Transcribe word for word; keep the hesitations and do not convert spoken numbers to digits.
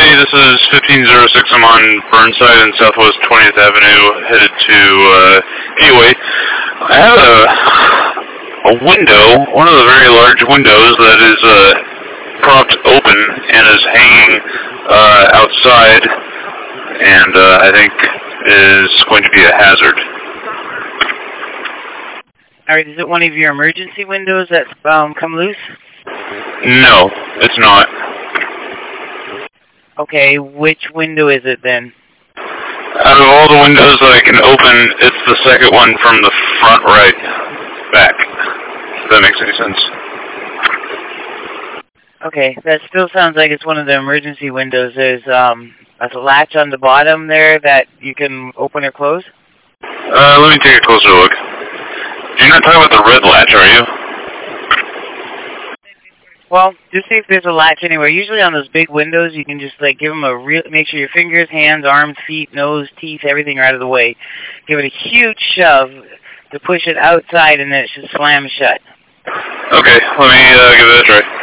this is fifteen oh six. I'm on Burnside and Southwest twentieth Avenue, headed to uh, Gateway. I have a, a window, one of the very large windows that is uh, propped open and is hanging uh, outside, and uh, I think is going to be a hazard. All right, is it one of your emergency windows that's um, come loose? No, it's not. Okay, which window is it then? Out of all the windows that I can open, it's the second one from the front right back. If that makes any sense. Okay, that still sounds like it's one of the emergency windows. There's um, a latch on the bottom there that you can open or close? Uh, let me take a closer look. You're not talking about the red latch, are you? Well, just see if there's a latch anywhere. Usually on those big windows, you can just like give them a real, make sure your fingers, hands, arms, feet, nose, teeth, everything are out of the way. Give it a huge shove to push it outside, and then it should slam shut. Okay, let me uh, give it a try.